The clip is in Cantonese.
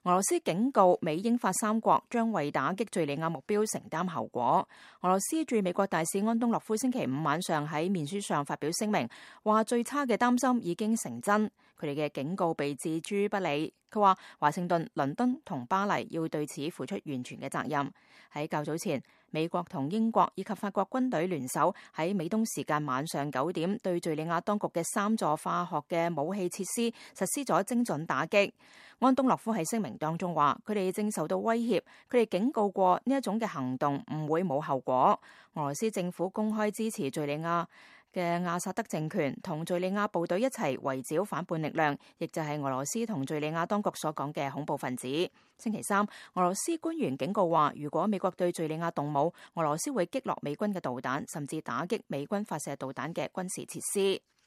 俄羅斯警告美英法三國將為打擊敘利亞目標承擔後果。俄羅斯駐美國大使安東諾夫星期五晚上喺面書上發表聲明，話最差嘅擔心已經成真，佢哋嘅警告被置諸不理。佢話華盛頓、倫敦同巴黎要對此負出完全嘅責任。喺較早前，美國同英國以及法國軍隊聯手喺美東時間晚上9點對敘利亞當局嘅3座化學嘅武器設施實施咗精準打擊。安東諾夫喺聲明當中話，佢哋正受到威脅，佢哋警告過呢一種嘅行動唔會冇後果。俄羅斯政府公開支持敘利亞嘅阿薩德政權同敘利亞部隊一齊圍剿反叛力量，亦就係俄羅斯同敘利亞當局所講嘅恐怖分子。星期三，俄羅斯官員警告話，如果美國對敘利亞動武，俄羅斯會擊落美軍嘅導彈，甚至打擊美軍發射導彈嘅軍事設施。